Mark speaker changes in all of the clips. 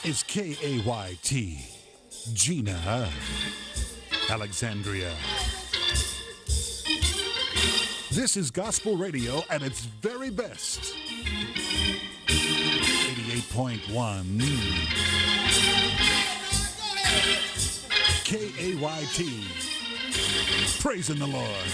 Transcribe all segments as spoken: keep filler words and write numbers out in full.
Speaker 1: is K A Y T, Gina Alexandria. This is gospel radio at its very best. eighty-eight point one K A Y T. Praising the Lord.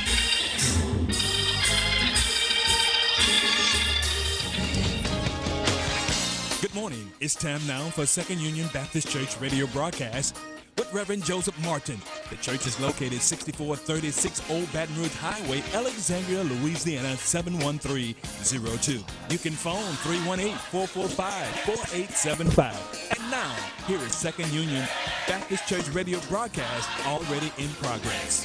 Speaker 2: Good morning. It's time now for Second Union Baptist Church radio broadcast with Reverend Joseph Martin. The church is located sixty-four thirty-six Old Baton Rouge Highway, Alexandria, Louisiana, seven one three zero two. You can phone three one eight, four four five, four eight seven five. And now, here is Second Union Baptist Church radio broadcast already in progress.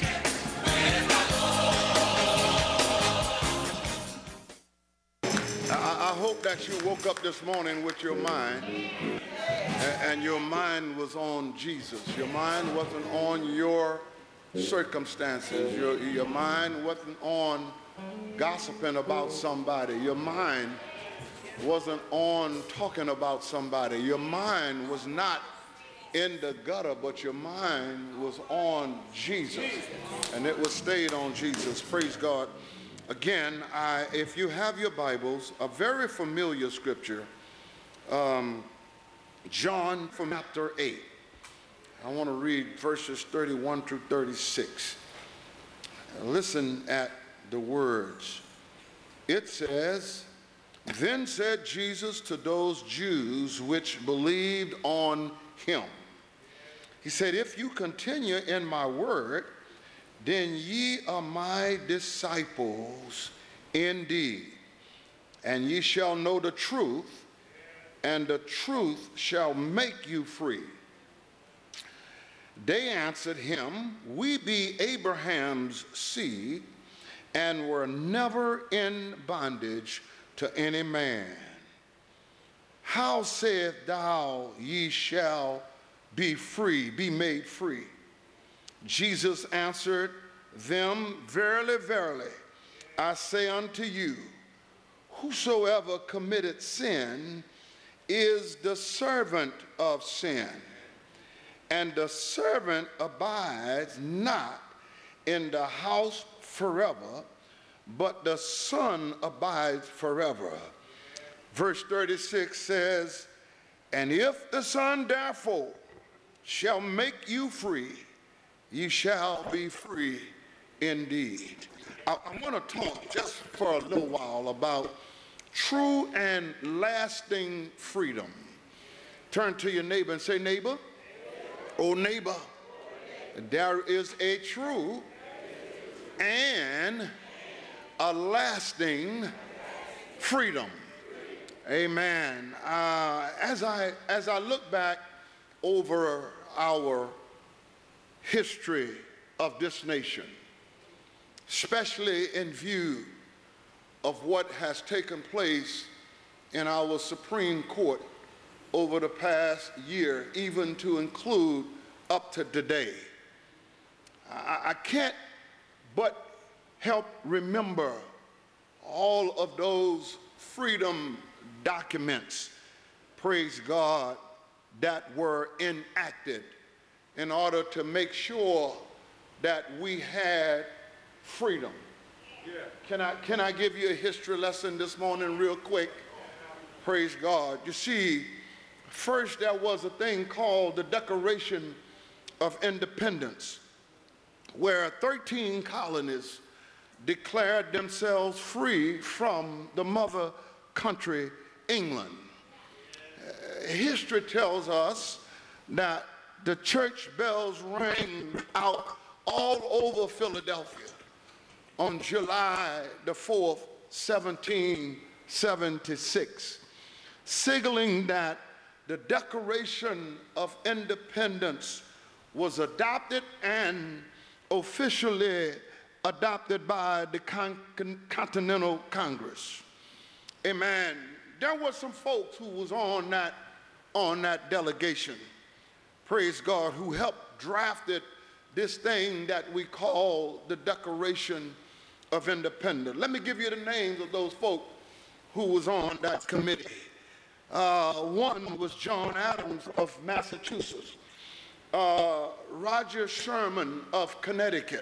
Speaker 3: I hope that you woke up this morning with your mind, and your mind was on Jesus. Your mind wasn't on your circumstances. Your, your mind wasn't on gossiping about somebody. Your mind wasn't on talking about somebody. Your mind was not in the gutter, but your mind was on Jesus, and it was stayed on Jesus. Praise God. Again, I, if you have your Bibles, a very familiar scripture, um, John from chapter eight. I want to read verses thirty-one through thirty-six. Listen at the words. It says, "Then said Jesus to those Jews which believed on him, he said, if you continue in my word, then ye are my disciples indeed, and ye shall know the truth, and the truth shall make you free. They answered him, we be Abraham's seed, and were never in bondage to any man. How sayest thou, ye shall be free, be made free? Jesus answered them, verily, verily, I say unto you, whosoever committed sin is the servant of sin. And the servant abides not in the house forever, but the Son abides forever." Verse thirty-six says, "And if the Son therefore shall make you free, ye shall be free indeed." I, I want to talk just for a little while about true and lasting freedom. Turn to your neighbor and say, neighbor, oh neighbor, there is a true and a lasting freedom. Amen. Uh, as I as I look back over our history of this nation, especially in view of what has taken place in our Supreme Court over the past year, even to include up to today, I, I can't but help remember all of those freedom documents, praise God, that were enacted in order to make sure that we had freedom. Yeah. Can I, can I give you a history lesson this morning real quick? Praise God. You see, first there was a thing called the Declaration of Independence, where thirteen colonies declared themselves free from the mother country, England. Uh, history tells us that the church bells rang out all over Philadelphia on July the fourth, seventeen seventy-six, signaling that the Declaration of Independence was adopted and officially adopted by the Con- Con- Continental Congress. Amen. There were some folks who was on that, on that delegation, praise God, who helped drafted this thing that we call the Declaration of Independence. Let me give you the names of those folk who was on that committee. Uh, one was John Adams of Massachusetts, uh, Roger Sherman of Connecticut,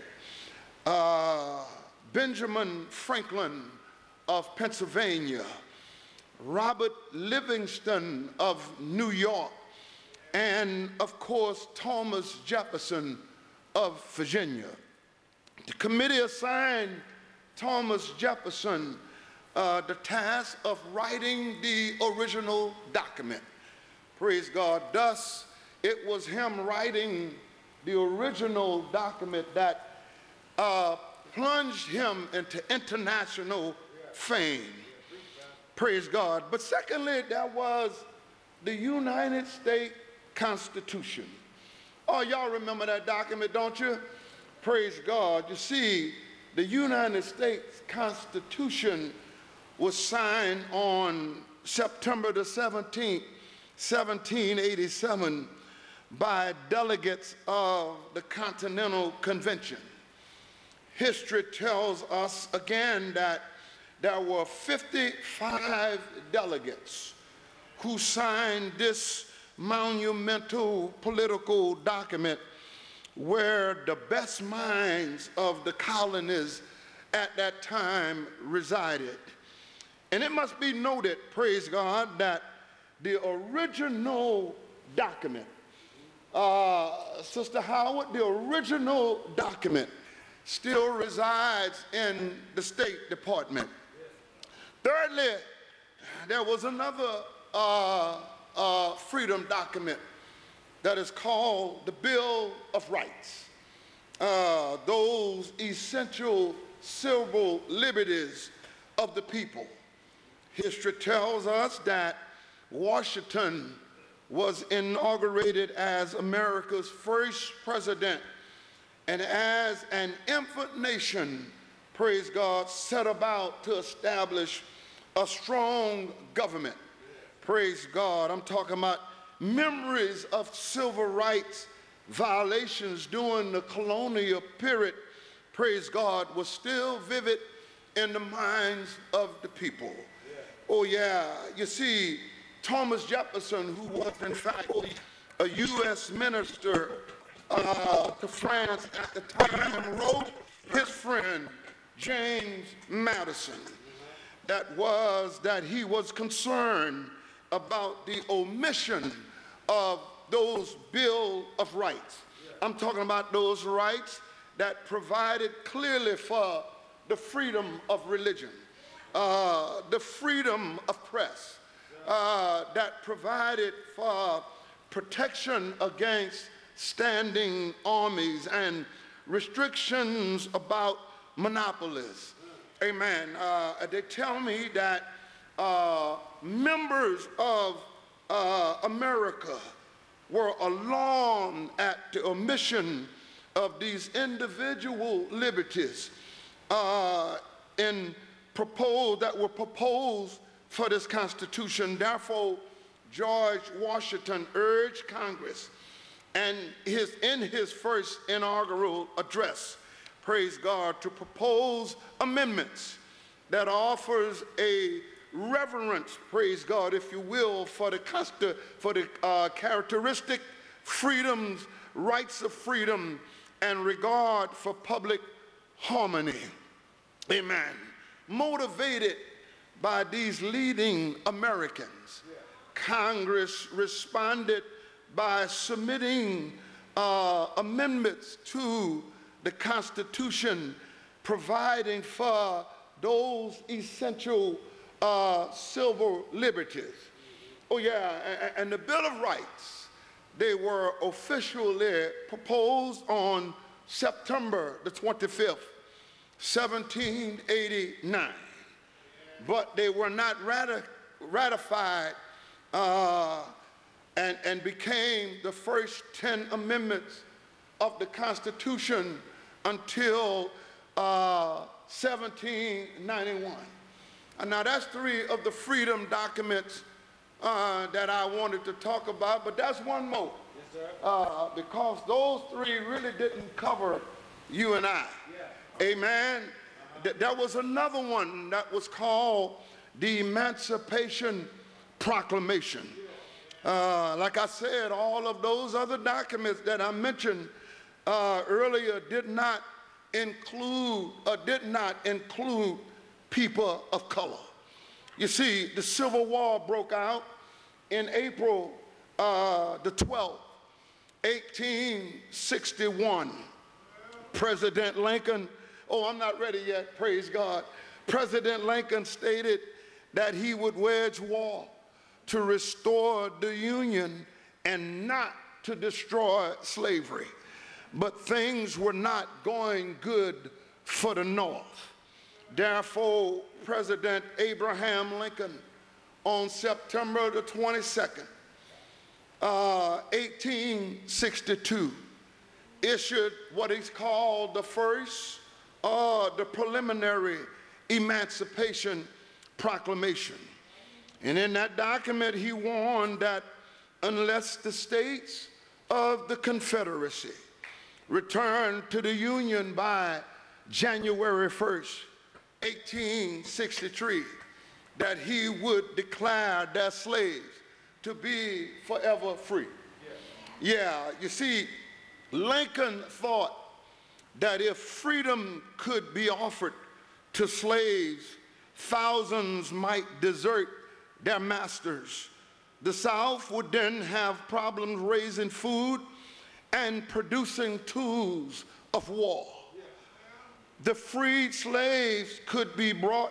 Speaker 3: uh, Benjamin Franklin of Pennsylvania, Robert Livingston of New York, and of course Thomas Jefferson of Virginia. The committee assigned Thomas Jefferson uh, the task of writing the original document. Praise God. Thus, it was him writing the original document that uh, plunged him into international fame. Praise God. But secondly, there was the United States Constitution. Oh, y'all remember that document, don't you? Praise God. You see, the United States Constitution was signed on September the seventeenth, seventeen eighty-seven by delegates of the Continental Convention. History tells us again that there were fifty-five delegates who signed this monumental political document where the best minds of the colonies at that time resided. And it must be noted, praise God, that the original document, uh, Sister Howard, the original document still resides in the State Department. Thirdly, there was another uh, uh, freedom document that is called the Bill of Rights. Uh, those essential civil liberties of the people. History tells us that Washington was inaugurated as America's first president, and as an infant nation, praise God, set about to establish a strong government. Praise God. I'm talking about memories of civil rights violations during the colonial period, praise God, was still vivid in the minds of the people. Yeah. Oh yeah, you see, Thomas Jefferson, who was in fact a U S minister uh, to France at the time, wrote his friend James Madison that was that he was concerned about the omission of those Bill of Rights. I'm talking about those rights that provided clearly for the freedom of religion, uh, the freedom of press, uh, that provided for protection against standing armies and restrictions about monopolies. Amen. Uh, they tell me that uh, members of uh, America were alarmed at the omission of these individual liberties uh, in proposed, that were proposed for this Constitution. Therefore, George Washington urged Congress, and his, in his first inaugural address, praise God, to propose amendments that offers a reverence, praise God, if you will, for the, for the uh, characteristic freedoms, rights of freedom, and regard for public harmony. Amen. Motivated by these leading Americans, yeah. Congress responded by submitting uh, amendments to the Constitution, providing for those essential uh, civil liberties. Oh yeah, and, and the Bill of Rights, they were officially proposed on September the twenty-fifth, seventeen eighty-nine, but they were not rati ratified uh, and, and became the first ten amendments of the Constitution until uh, seventeen ninety-one. And now that's three of the freedom documents uh, that I wanted to talk about, but that's one more. Yes, sir. Uh, because those three really didn't cover you and I. Yeah. Amen. Uh-huh. Th there was another one that was called the Emancipation Proclamation. Uh, like I said, all of those other documents that I mentioned uh, earlier did not include, uh, did not include people of color. You see, the Civil War broke out in April uh, the twelfth, eighteen sixty-one. President Lincoln, oh, I'm not ready yet, praise God. President Lincoln stated that he would wage war to restore the Union and not to destroy slavery. But things were not going good for the North. Therefore, President Abraham Lincoln, on September the twenty-second, uh, eighteen sixty-two, issued what is called the first, uh, the preliminary Emancipation Proclamation. And in that document, he warned that unless the states of the Confederacy returned to the Union by January first, eighteen sixty-three, that he would declare their slaves to be forever free. Yeah, yeah, you see, Lincoln thought that if freedom could be offered to slaves, thousands might desert their masters. The South would then have problems raising food and producing tools of war. The freed slaves could be brought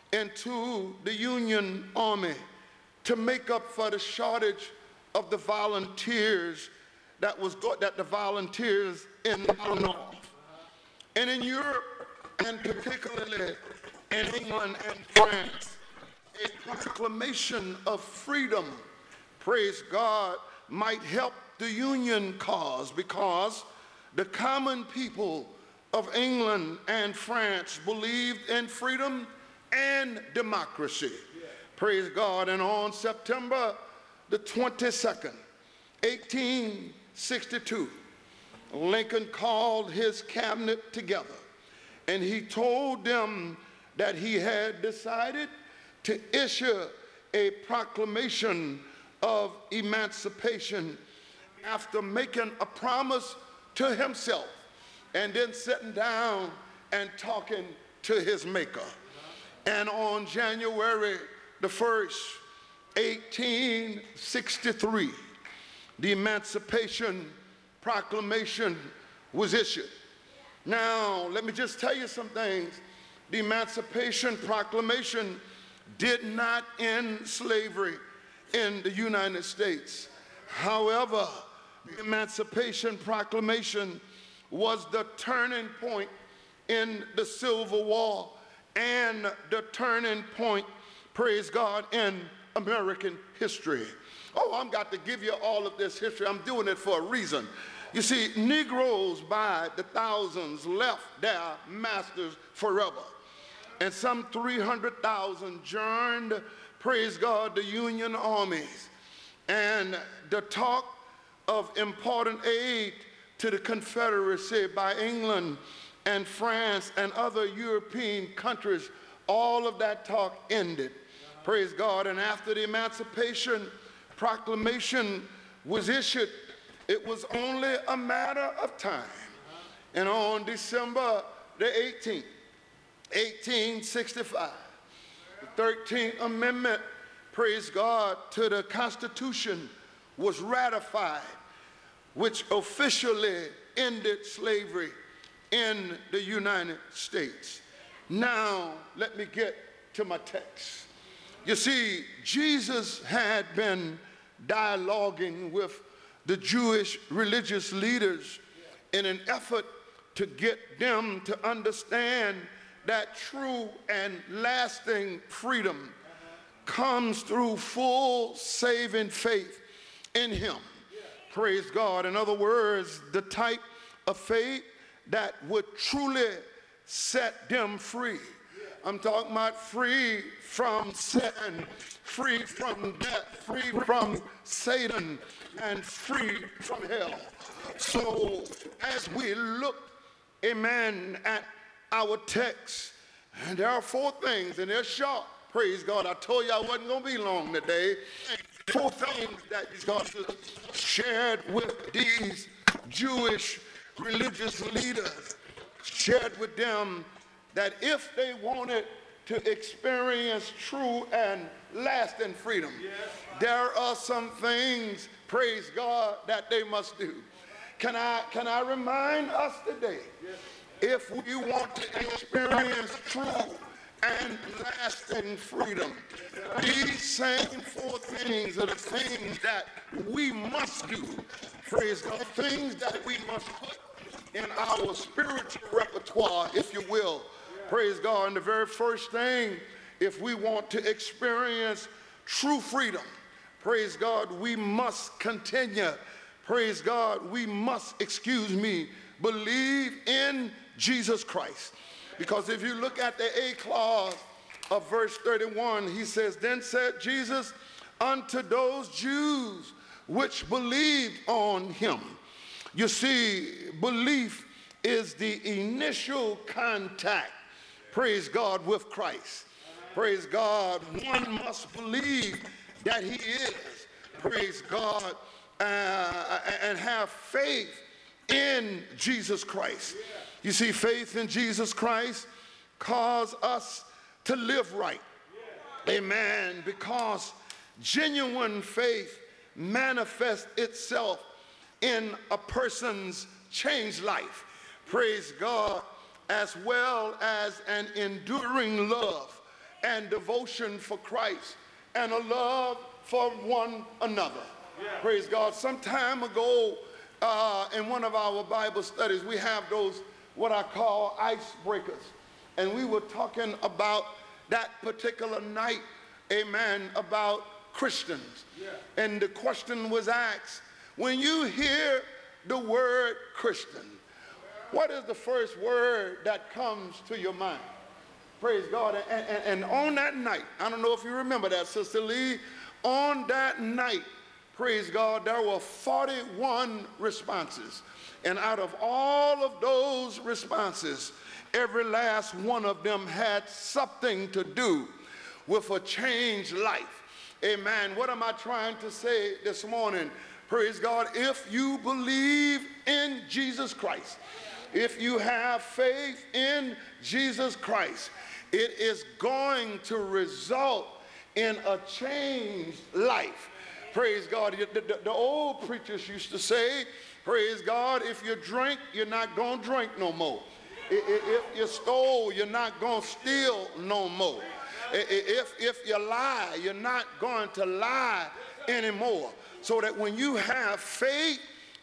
Speaker 3: into the Union Army to make up for the shortage of the volunteers that was go that the volunteers in the North. And in Europe, and particularly in England and France, a proclamation of freedom, praise God, might help the Union cause, because the common people of England and France believed in freedom and democracy. Yeah. Praise God. And on September the twenty-second, eighteen sixty-two, Lincoln called his cabinet together and he told them that he had decided to issue a proclamation of emancipation after making a promise to himself and then sitting down and talking to his maker. And on January the first, eighteen sixty-three, the Emancipation Proclamation was issued. Now, let me just tell you some things. The Emancipation Proclamation did not end slavery in the United States. However, the Emancipation Proclamation was the turning point in the Civil War and the turning point, praise God, in American history. Oh, I've got to give you all of this history. I'm doing it for a reason. You see, Negroes by the thousands left their masters forever. And some three hundred thousand joined, praise God, the Union armies. And the talk of important aid to the Confederacy by England and France and other European countries, all of that talk ended. Praise God. And after the Emancipation Proclamation was issued, it was only a matter of time. And on December the eighteenth, eighteen sixty-five, the thirteenth Amendment, praise God, to the Constitution was ratified, which officially ended slavery in the United States. Now, let me get to my text. You see, Jesus had been dialoguing with the Jewish religious leaders in an effort to get them to understand that true and lasting freedom comes through full saving faith in him. Praise God. In other words, the type of faith that would truly set them free. I'm talking about free from sin, free from death, free from Satan, and free from hell. So as we look, amen, at our text, and there are four things, and they're short, Praise God. I told you I wasn't going to be long today. Four things that God shared with these Jewish religious leaders, shared with them that if they wanted to experience true and lasting freedom, yes, there are some things, praise God, that they must do. Can I, can I remind us today, yes, if we want to experience true and lasting freedom, these same four things are the things that we must do. Praise God. Things that we must put in our spiritual repertoire, if you will. Praise God. And the very first thing, if we want to experience true freedom, praise God, we must continue. Praise God. We must, excuse me, believe in Jesus Christ. Because if you look at the A clause of verse thirty-one, he says, then said Jesus unto those Jews which believed on him. You see, belief is the initial contact, praise God, with Christ. Praise God. One must believe that he is, praise God, uh, and have faith in Jesus Christ. You see, faith in Jesus Christ causes us to live right. Amen. Because genuine faith manifests itself in a person's changed life. Praise God. As well as an enduring love and devotion for Christ and a love for one another. Yeah. Praise God. Some time ago, uh, in one of our Bible studies, we have those what I call icebreakers. And we were talking about that particular night, amen, about Christians. Yeah. And the question was asked, when you hear the word Christian, what is the first word that comes to your mind? Praise God. And, and, and on that night, I don't know if you remember that, Sister Lee, on that night, praise God, there were forty-one responses. And out of all of those responses, every last one of them had something to do with a changed life. Amen. What am I trying to say this morning? Praise God. If you believe in Jesus Christ, if you have faith in Jesus Christ, it is going to result in a changed life. Praise God. The, the, the old preachers used to say, praise God, if you drink, you're not going to drink no more. If you stole, you're not going to steal no more. If, if you lie, you're not going to lie anymore. So that when you have faith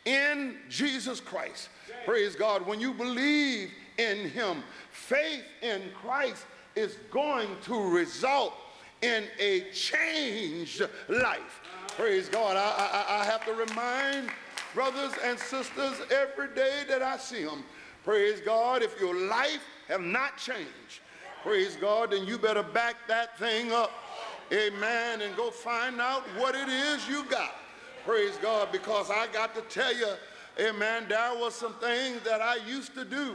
Speaker 3: in Jesus Christ, praise God, when you believe in him, faith in Christ is going to result in a changed life. Praise God. I, I, I have to remind brothers and sisters every day that I see them, praise God, if your life have not changed, praise God, then you better back that thing up, amen, and go find out what it is you got, praise God, because I got to tell you, amen, there was some things that I used to do,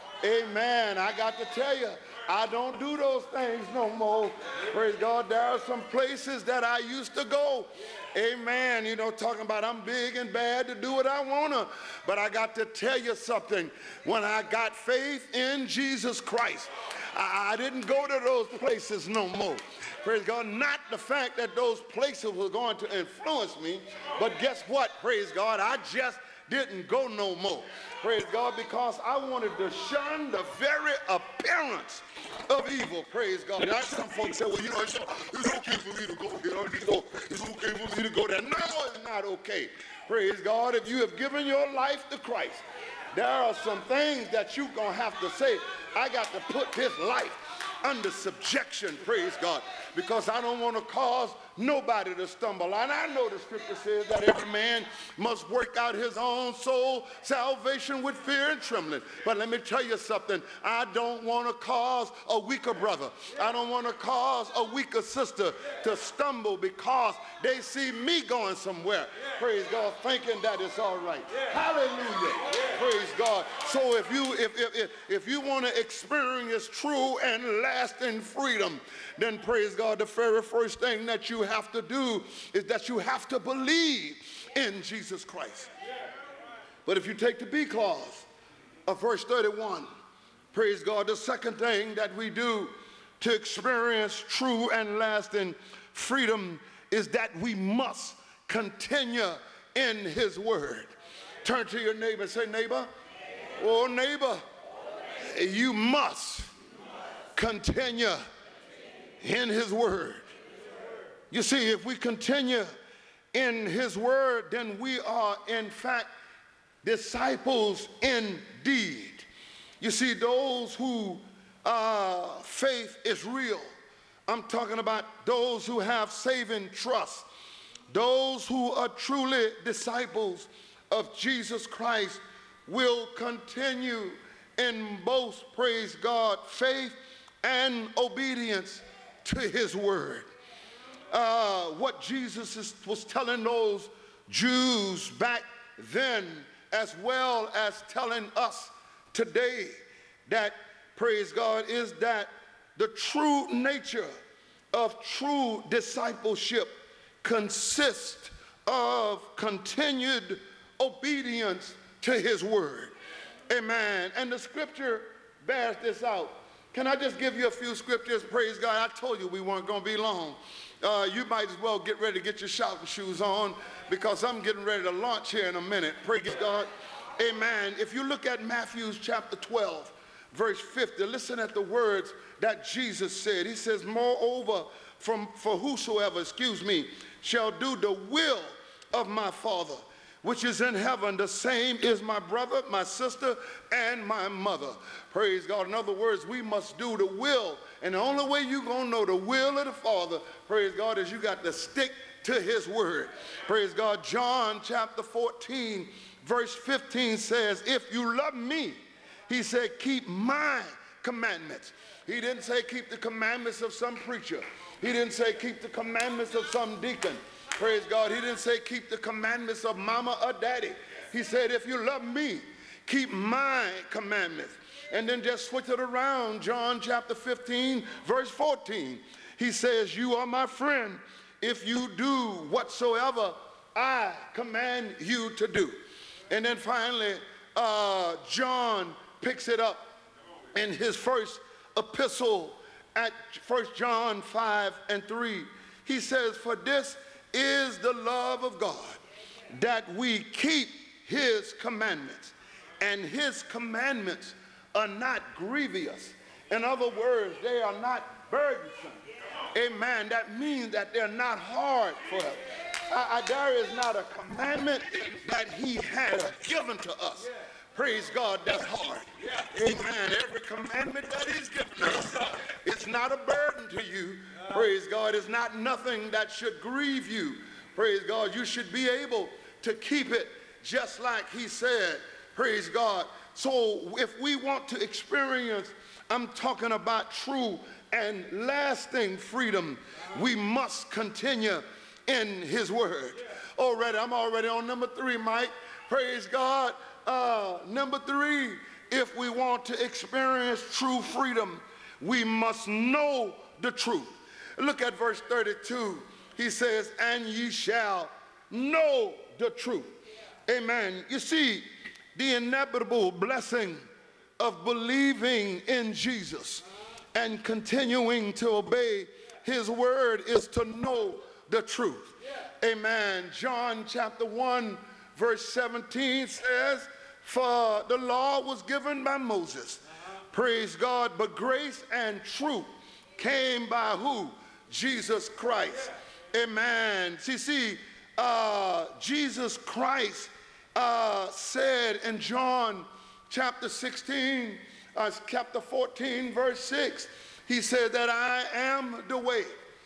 Speaker 3: amen, I got to tell you, I don't do those things no more. Praise God. There are some places that I used to go. Amen. You know, talking about I'm big and bad to do what I want to. But I got to tell you something. When I got faith in Jesus Christ, I, I didn't go to those places no more. Praise God. Not the fact that those places were going to influence me. But guess what? Praise God. I just didn't go no more. Praise God, because I wanted to shun the very appearance of evil. Praise God. And some folks say, well, you know, it's, it's okay for me to go here. It's okay for me to go there. No, it's not okay. Praise God. If you have given your life to Christ, there are some things that you're going to have to say, I got to put this life under subjection, praise God, because I don't want to cause nobody to stumble. And I know the scripture says that every man must work out his own soul salvation with fear and trembling. But let me tell you something. I don't want to cause a weaker brother. I don't want to cause a weaker sister to stumble because they see me going somewhere, praise God, thinking that it's all right. Hallelujah. Praise God. So if you if if if, if you want to experience true and lasting freedom, then praise God, God, the very first thing that you have to do is that you have to believe in Jesus Christ. But if you take the B clause of verse thirty-one, praise God, the second thing that we do to experience true and lasting freedom is that we must continue in his word. Turn to your neighbor and say, neighbor, oh neighbor, you must continue in his word. You see, if we continue in his word, then we are in fact disciples indeed. You see, those who uh, faith is real. I'm talking about those who have saving trust. Those who are truly disciples of Jesus Christ will continue in both, praise God, faith and obedience to his word. Uh, what Jesus is, was telling those Jews back then, as well as telling us today, that, praise God, is that the true nature of true discipleship consists of continued obedience to his word. Amen. And the scripture bears this out. Can I just give you a few scriptures? Praise God. I told you we weren't going to be long. Uh, you might as well get ready to get your shouting shoes on, because I'm getting ready to launch here in a minute. Praise God. Amen. If you look at Matthew chapter twelve, verse fifty, listen at the words that Jesus said. He says, moreover, from, for whosoever, excuse me, shall do the will of my Father, which is in heaven, the same is my brother, my sister, and my mother. Praise God. In other words, we must do the will. And the only way you're going to know the will of the Father, praise God, is you got to stick to his word. Praise God. John chapter fourteen, verse fifteen says, if you love me, he said, keep my commandments. He didn't say keep the commandments of some preacher. He didn't say keep the commandments of some deacon. Praise God. He didn't say keep the commandments of mama or daddy. He said, if you love me, keep my commandments. And then just switch it around. John chapter fifteen, verse fourteen. He says, you are my friend if you do whatsoever I command you to do. And then finally, uh, John picks it up in his first epistle at First John five and three. He says, for this is the love of God, that we keep his commandments, and his commandments are not grievous. In other words, they are not burdensome. Amen. That means that they're not hard for us. I, I, there is not a commandment that he has given to us, praise God, that's hard. Amen. Every commandment that he's given us, it's not a burden to you. Praise God. It's not nothing that should grieve you. Praise God. You should be able to keep it just like he said. Praise God. So if we want to experience, I'm talking about true and lasting freedom, we must continue in his word. Already, I'm already on number three, Mike. Praise God. Uh, number three, if we want to experience true freedom, we must know the truth. Look at verse thirty-two. He says, and ye shall know the truth. Amen. You see, the inevitable blessing of believing in Jesus and continuing to obey his word is to know the truth. Amen. John chapter one, verse seventeen says, for the law was given by Moses. Praise God. But grace and truth came by who? Jesus Christ. Amen. See, see, uh, Jesus Christ uh, said in John chapter sixteen, uh, chapter fourteen, verse six, he said that I am the way.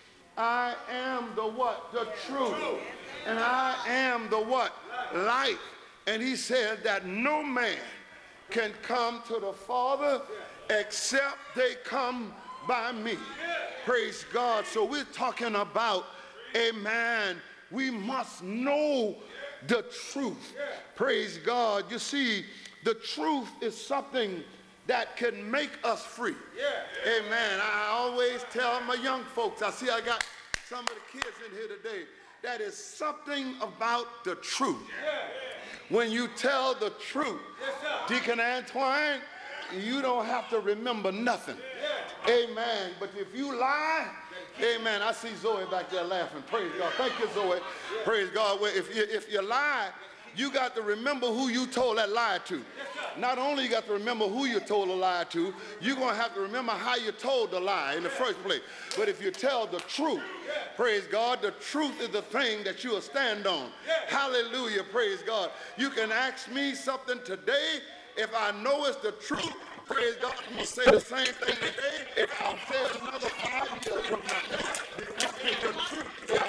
Speaker 3: I am the what? The truth. And I am the what? Life. And he said that no man can come to the Father except they come by me. Praise God. So we're talking about, amen, we must know the truth. Praise God. You see, the truth is something that can make us free. Yeah. Amen. I always tell my young folks, I see I got some of the kids in here today, that is something about the truth. Yeah. When you tell the truth, yes, Deacon Antoine, you don't have to remember nothing. Yeah. Amen. But if you lie, amen. I see Zoe back there laughing. Praise God. Thank you, Zoe. Praise God. Well, if you, if you lie, you got to remember who you told that lie to. Not only you got to remember who you told a lie to, you're going to have to remember how you told the lie in the first place. But if you tell the truth, praise God, the truth is the thing that you will stand on. Hallelujah. Praise God. You can ask me something today. If I know it's the truth, praise God, I'm going to say the same thing today. If I'll say it another five years from now, it's the truth.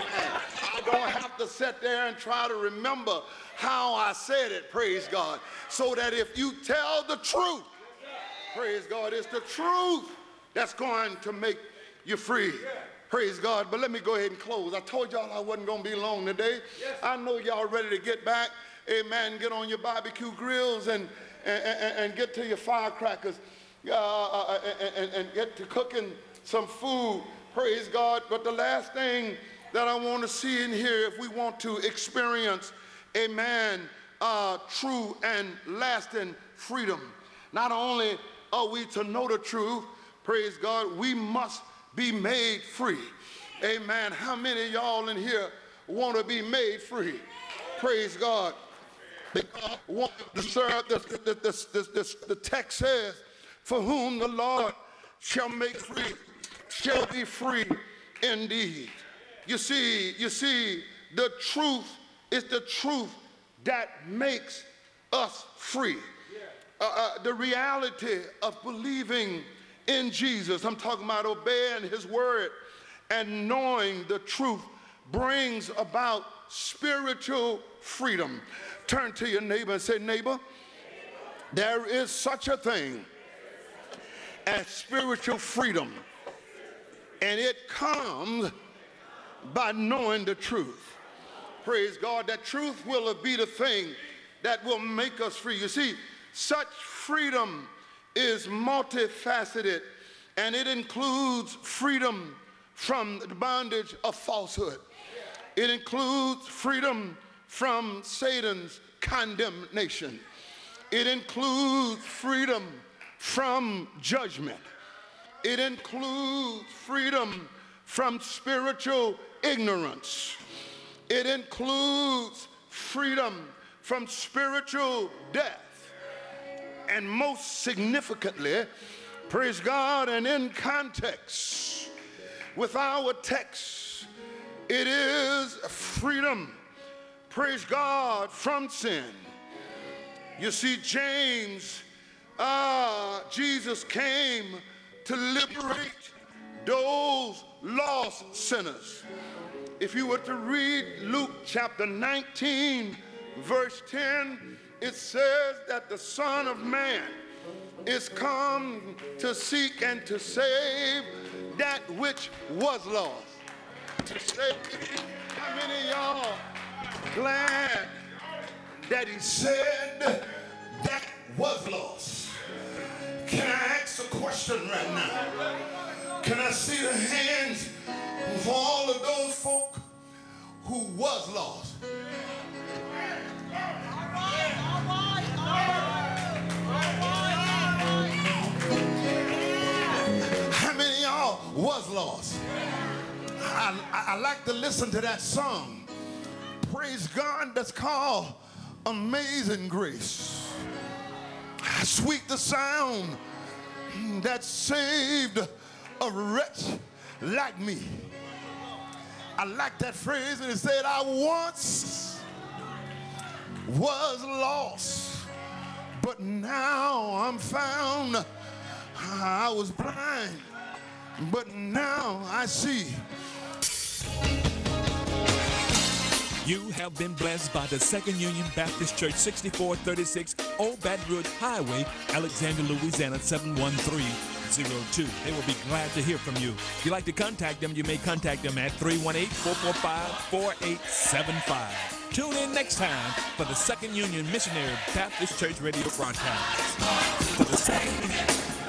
Speaker 3: I don't have to sit there and try to remember how I said it, praise God. So that if you tell the truth, praise God, it's the truth that's going to make you free. Praise God. But let me go ahead and close. I told y'all I wasn't going to be long today. I know y'all ready to get back. Amen. Get on your barbecue grills and And, and, and get to your firecrackers uh, uh, and, and get to cooking some food, praise God. But the last thing that I want to see in here, if we want to experience, amen, uh, true and lasting freedom, not only are we to know the truth, praise God, we must be made free. Amen. How many of y'all in here want to be made free? Praise God. Because the, the, the, the, the text says, for whom the Lord shall make free, shall be free indeed. You see, you see, the truth is the truth that makes us free. Uh, uh, the reality of believing in Jesus, I'm talking about obeying his word and knowing the truth, brings about spiritual freedom. Turn to your neighbor and say, neighbor, there is such a thing as spiritual freedom, and it comes by knowing the truth. Praise God. That truth will be the thing that will make us free. You see, such freedom is multifaceted, and it includes freedom from the bondage of falsehood. It includes freedom from Satan's condemnation. It includes freedom from judgment. It includes freedom from spiritual ignorance. It includes freedom from spiritual death. And most significantly, praise God, and in context with our text, it is freedom, praise God, from sin. You see, James, uh, Jesus came to liberate those lost sinners. If you were to read Luke chapter nineteen, verse ten, it says that the Son of Man is come to seek and to save that which was lost. To save, how many of y'all glad that he said that was lost? Can I ask a question right now? Can I see the hands of all of those folk who was lost? How many of y'all was lost? I, I, I like to listen to that song, praise God, that's called Amazing Grace. Sweet the sound that saved a wretch like me. I like that phrase, and it said, I once was lost, but now I'm found. I was blind, but now I see.
Speaker 2: You have been blessed by the Second Union Baptist Church, sixty-four thirty-six Old Baton Rouge Highway, Alexandria, Louisiana, seven one three zero two. They will be glad to hear from you. If you'd like to contact them, you may contact them at three one eight, four four five, four eight seven five. Tune in next time for the Second Union Missionary Baptist Church radio broadcast. For the Second Union